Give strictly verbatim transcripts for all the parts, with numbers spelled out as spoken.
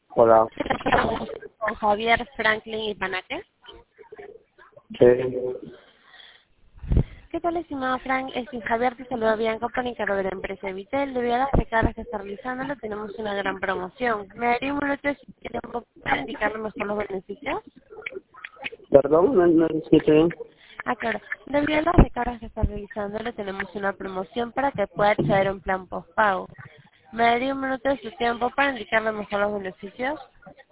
Hola. Con Javier, Franklin y Panaque. Sí. ¿Qué tal, estimado Frank? Este, Javier te saluda Bianca por encargo de la empresa Vitel. Debido a las recargas que está realizando, tenemos una gran promoción. ¿Me daría un minuto de tiempo para indicarle mejor los beneficios? Perdón, no, no escuché bien. Ah, claro. Debido a las recargas que está realizando, le tenemos una promoción para que pueda acceder a un plan postpago. ¿Me daría un minuto de su tiempo para indicarle mejor los beneficios?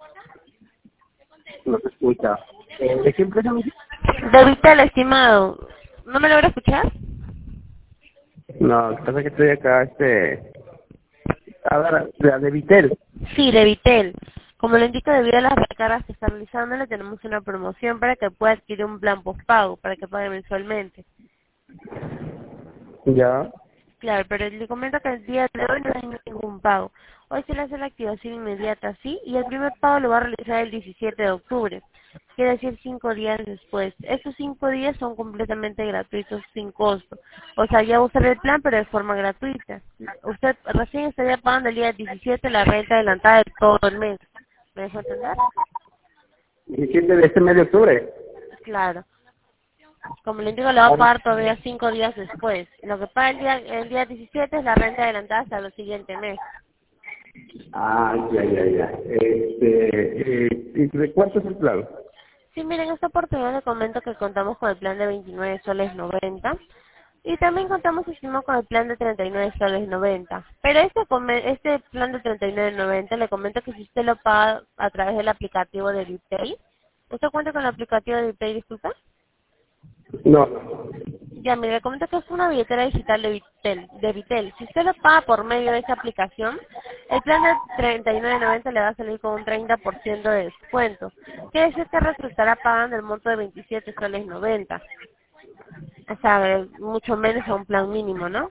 No se escucha. Eh, ¿De qué empresa me dijiste? De Vitel, estimado. ¿No me logra escuchar? No, lo que pasa es que estoy acá, este... A ver, de, de Vitel. Sí, de Vitel. Como lo indico, debido a las recargas que está realizando, le tenemos una promoción para que pueda adquirir un plan postpago, para que pague mensualmente. Ya. Claro, pero le comento que el día de hoy no hay ningún pago. Hoy se le hace la activación inmediata, sí, y el primer pago lo va a realizar el diecisiete de octubre, quiere decir cinco días después. Estos cinco días son completamente gratuitos, sin costo. O sea, ya va a usar el plan, pero de forma gratuita. Usted recién estaría pagando el día diecisiete la renta adelantada de todo el mes. ¿Me dejo entender? diecisiete de este mes de octubre. Claro. Como le digo, lo va a pagar todavía cinco días después. Lo que paga el día, el día diecisiete es la renta adelantada hasta el siguiente mes. Ah, ya, ya, ya. Este... Eh, ¿Y de cuánto es el plan? Sí, miren, en esta oportunidad le comento que contamos con el plan de veintinueve soles noventa y también contamos, estimado, con el plan de treinta y nueve soles noventa. Pero este come- este plan de treinta y nueve noventa le comento que si usted lo paga a través del aplicativo de Vipay, ¿usted cuenta con el aplicativo de Vipay, disculpa? No. Ya, mire, le comento que es una billetera digital de Vitel, de Vitel. Si usted lo paga por medio de esa aplicación, el plan de treinta y nueve noventa le va a salir con un treinta por ciento de descuento. Quiere decir que resultará pagando el monto de veintisiete soles noventa. O sea, eh, mucho menos a un plan mínimo, ¿no?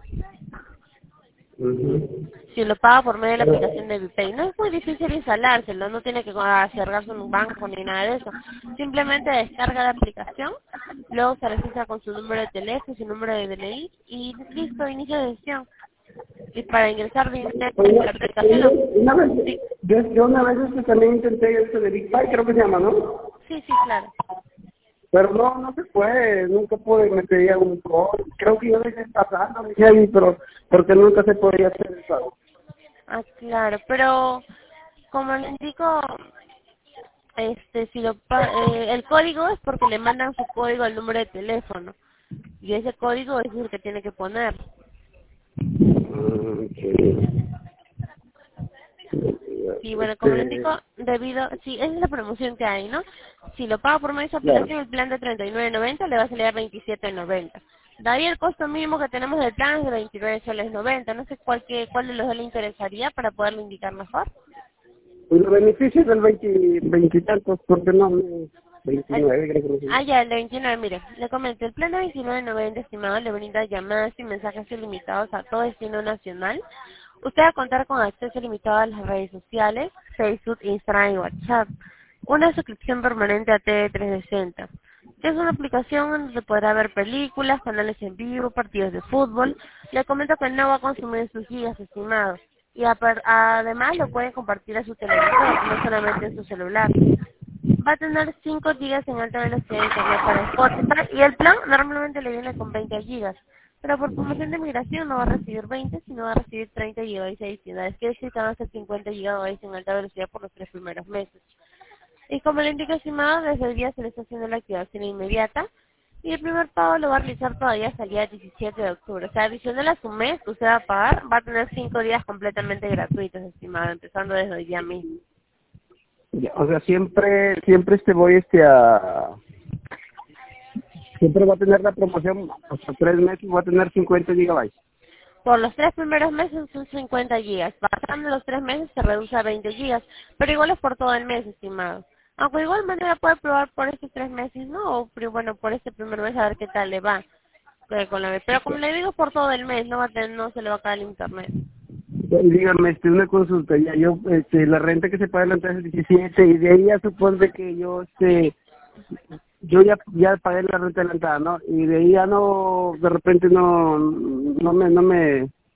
Ujú. Si lo paga por medio de la Pero, aplicación de Vipay. No es muy difícil instalárselo, no tiene que acercarse en un banco ni nada de eso. Simplemente descarga la aplicación, luego se registra con su número de teléfono, su número de D N I y listo, inicio de sesión. Y para ingresar dinero pues, en la aplicación, lo- una vez, sí, yo, yo una vez este también intenté esto de Big Pie, creo que se llama, ¿no? sí, sí, claro. Pero no, no se puede, nunca pude, me pedía un código. Creo que yo dejé pasando, dije ahí, pero porque nunca se podía hacer eso. Ah, claro, pero como le indico, este, si lo pa- eh, el código es porque le mandan su código al número de teléfono y ese código es el que tiene que poner. Mm, sí. Sí, bueno, como le Este, indico, debido, sí, esa es la promoción que hay, ¿no? Si lo paga por medio de esa claro. aplicación, el plan de treinta y nueve noventa le va a salir a veintisiete noventa. De ahí el costo mínimo que tenemos del plan es de veintinueve soles noventa. No sé cuál, que, cuál de los dos le interesaría para poderlo indicar mejor. Y los beneficios del veinte, veinte y tantos, porque no, no, El- veintinueve creo que no sé. ah, ya, el de veintinueve, mire, le comento, el plan de veintinueve noventa, estimado, le brinda llamadas y mensajes ilimitados a todo destino nacional. Usted va a contar con acceso ilimitado a las redes sociales, Facebook, Instagram y WhatsApp. Una suscripción permanente a T V trescientos sesenta. Que es una aplicación donde se podrá ver películas, canales en vivo, partidos de fútbol. Le comento que no va a consumir sus gigas, estimado. Y apar- además lo puede compartir a su televisor, no solamente en su celular. Va a tener cinco gigas en alta velocidad de internet para Spotify y el plan normalmente le viene con veinte gigas. Pero por promoción de migración no va a recibir veinte, sino va a recibir treinta gigabytes adicionales. Quiere decir que van a ser cincuenta gigabytes en alta velocidad por los tres primeros meses. Y como le indico, estimado, desde el día se le está haciendo la activación inmediata. Y el primer pago lo va a realizar todavía hasta el día diecisiete de octubre. O sea, adicional a su mes que usted va a pagar, va a tener cinco días completamente gratuitos, estimado, empezando desde hoy día mismo. Ya, o sea, siempre, siempre este voy este a, siempre va a tener la promoción, hasta tres meses va a tener cincuenta gigabytes. Por los tres primeros meses son cincuenta gigas. Pasando los tres meses se reduce a veinte gigas. Pero igual es por todo el mes, estimado. Aunque de igual manera puede probar por estos tres meses, ¿no? O, pero bueno, por este primer mes a ver qué tal le va. eh, Con la, pero como le digo, es por todo el mes. No va a tener, no se le va a caer el internet. Y dígame, este, una consulta, ya yo, este, la renta que se paga en la empresa es diecisiete y de ahí ya supone que yo, este, yo ya, ya pagué la renta adelantada, ¿no? Y de ahí ya no, de repente no, no me, no me,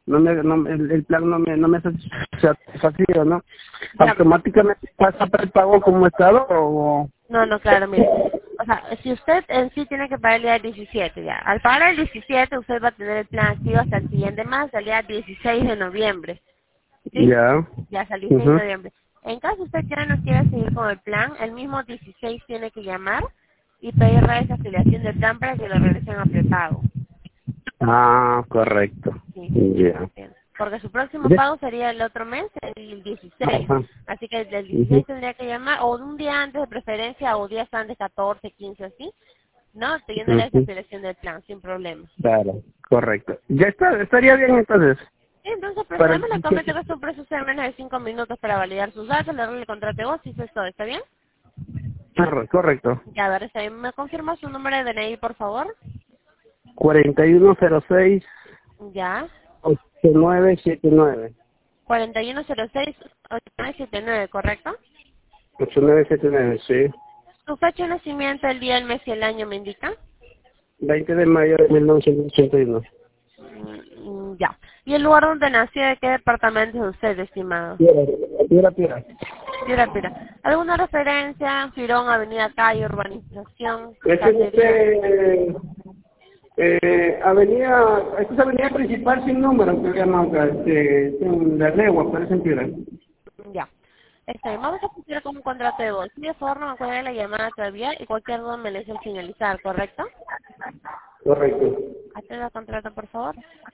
no me, no, el, el plan no me, no me satisfació, ¿no? Ya. ¿Automáticamente pasa prepago como estado o...? No, no, claro, mire. O sea, si usted en sí tiene que pagar el día diecisiete ya. Al pagar el diecisiete, usted va a tener el plan activo hasta el siguiente mes, hasta el día dieciséis de noviembre. ¿Sí? Ya. Ya hasta el dieciséis de Mhm. noviembre. En caso usted ya no quiera seguir con el plan, el mismo dieciséis tiene que llamar y pedir la desafiliación del plan para que lo regresen a prepago. Ah, correcto. Sí, Ya. porque su próximo ¿Ves? pago sería el otro mes, el dieciséis. Ajá. Así que desde el Ujú. dieciséis tendría que llamar, o un día antes de preferencia, o días antes, catorce, quince, así, ¿no? Pidiendo la Ujú. desafiliación del plan, sin problema. Claro, correcto. Ya está, estaría bien entonces. Sí, entonces Para... procedemos, le comento que es un proceso de menos de cinco minutos para validar sus datos, le doy el contrato de voz y eso es todo, ¿está bien? Corre- Correcto. Ya, a ver, está bien. ¿Me confirma su número de D N I, por favor? cuarenta y uno cero seis Ya. ochenta y nueve setenta y nueve. cuarenta y uno cero seis ocho nueve siete nueve, ¿correcto? ochenta y nueve setenta y nueve, sí. Su fecha de nacimiento, el día, el mes y el año, ¿me indica? veinte de mayo de mil novecientos ochenta y uno. Mm, mm, ya. ¿Y el lugar donde nació, de qué departamento es usted, estimado? Piedra, piedra, piedra. Pira, pira. ¿Alguna referencia? Girón, avenida, calle, urbanización, Este es caserío. este, eh, avenida, esta es avenida principal sin número, que se llama acá, este, en la legua, parece en piedra. Ya. Este, vamos a funcionar como un contrato de voz. De favor, no me acuerdo de la llamada todavía y cualquier duda me le hizo al finalizar, ¿correcto? Correcto. Atenda el contrato, por favor.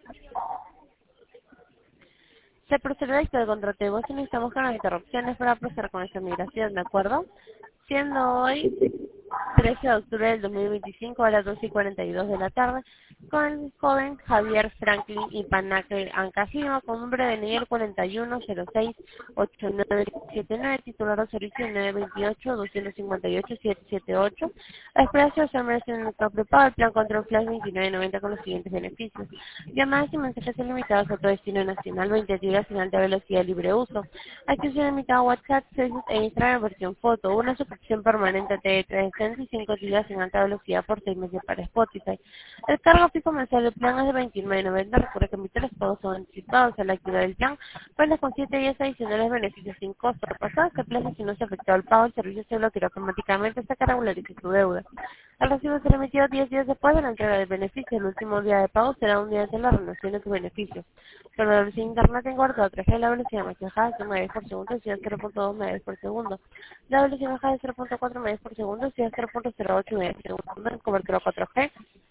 Se procederá a este contrato de voz y necesitamos con las interrupciones para proceder con esta migración, ¿de acuerdo? Siendo hoy trece de octubre del dos mil veinticinco a las doce y cuarenta y dos de la tarde, con el joven Javier Franklin Ipanaque Ancajino, con nombre de nivel cuarenta y uno cero seis ocho nueve siete nueve, titular de servicio nueve veintiocho dos cincuenta y ocho siete siete ocho. A expiración se merece en el prepago el plan Control Flash veintinueve noventa con los siguientes beneficios: llamadas y mensajes ilimitados a todo destino nacional, veinte gigas sin alta velocidad, libre uso, acceso ilimitado a WhatsApp, Facebook e Instagram en versión foto, una suscripción permanente de trescientos cinco gigas sin alta velocidad por seis meses para Spotify. El cargo fijo mensual del plan es de veintinueve noventa. Recuerda que emitir los pagos son anticipados a la actividad del plan, cuenta con siete días adicionales beneficios sin costo. Pasado este plazo, si no se afectó el pago, el servicio se bloquea automáticamente hasta que regularice su deuda. El recibo será emitido diez días después de la entrega del beneficio. El último día de pago será un día antes de la renovación de tus beneficios. Con la velocidad internet en cuarto tres G, la velocidad más bajada es de megas por segundo, si es cero punto dos megas por segundo. La velocidad baja de cero punto cuatro megas por segundo, si es cero punto cero ocho megas por segundo. En cobertura cuatro G,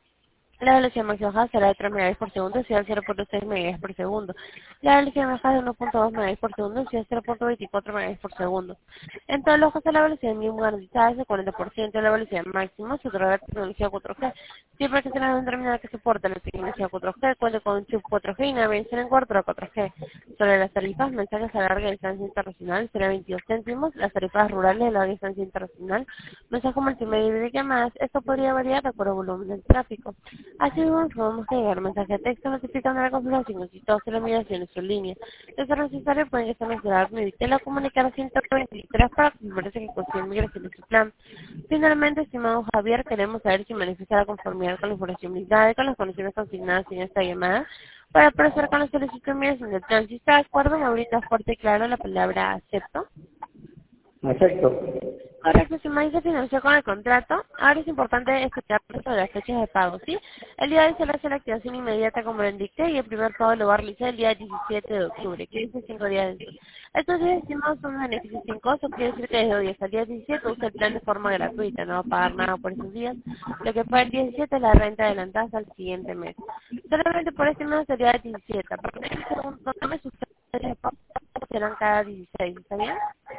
la velocidad más baja será de tres megas por segundo, si es cero punto seis megas por segundo. La velocidad más baja de uno punto dos megas por segundo, si es cero punto veinticuatro megas por segundo. En todos los casos, la velocidad mínima garantizada es de cuarenta por ciento de la velocidad máxima, se otorga la tecnología cuatro G. Siempre que tenga un terminal que soporte la tecnología cuatro G, cuente con un chip cuatro G y navegación en cuarto cuatro G. Sobre las tarifas, mensajes a larga distancia internacional será veintidós céntimos, las tarifas rurales de larga distancia internacional, mensaje multimedia y de llamadas, esto podría variar de acuerdo al volumen del tráfico. Así mismo, podemos agregar mensaje de texto notificando la configuración si todo se lo mira en su línea. De ser necesario, pueden estar mencionados Meditela comunicar a ciento veintitrés para confirmarse que consigue migración de su plan. Finalmente, estimado Javier, queremos saber si manifiesta la conformidad con la información brindada y con las condiciones consignadas en esta llamada para proceder con la solicitud de migración del plan. Si está de acuerdo, me brinda fuerte y claro la palabra acepto. Perfecto. Correcto, si me dice financiar con el contrato, ahora es importante escuchar sobre las fechas de pago, ¿sí? El día de hoy se le hace la activación inmediata como lo indiqué y el primer pago lo va a realizar el día diecisiete de octubre, que dice cinco días después. Estos días estimados son beneficios sin costo, quiere decir que desde hoy hasta el día diecisiete usa el plan de forma gratuita, no va a pagar nada por esos días. Lo que paga el diecisiete es la renta adelantada hasta el siguiente mes. Solamente por este mes sería el diecisiete, a partir del segundo mes sus fechas de pago serán cada dieciséis, ¿está bien?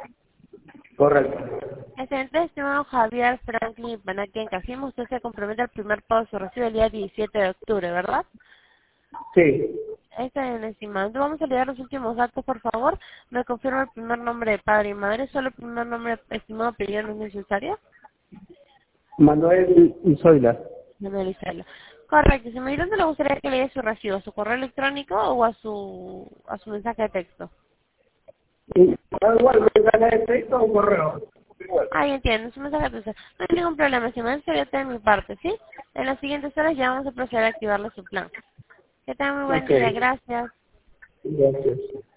Correcto. Excelente, estimado Javier Franklin Panaque Encajimo, usted se compromete al primer pago de su recibo el día diecisiete de octubre, ¿verdad? Sí. Este es estimado. Entonces vamos a leer los últimos datos, por favor. Me confirma el primer nombre de padre y madre, solo el primer nombre, estimado, apellido no es necesario. Manuel Zoila. Manuel Isela. Correcto, si me dirán, ¿le gustaría que le dé su recibo a su correo electrónico o a su a su mensaje de texto? Y, ah, igual, mensaje de texto o correo. Igual. Ah, ya entiendo, su mensaje de texto. No hay ningún problema, si me dice, yo de mi parte, ¿sí? En las siguientes horas ya vamos a proceder a activarle su plan. Que tenga muy buen Ok. día, gracias. Gracias.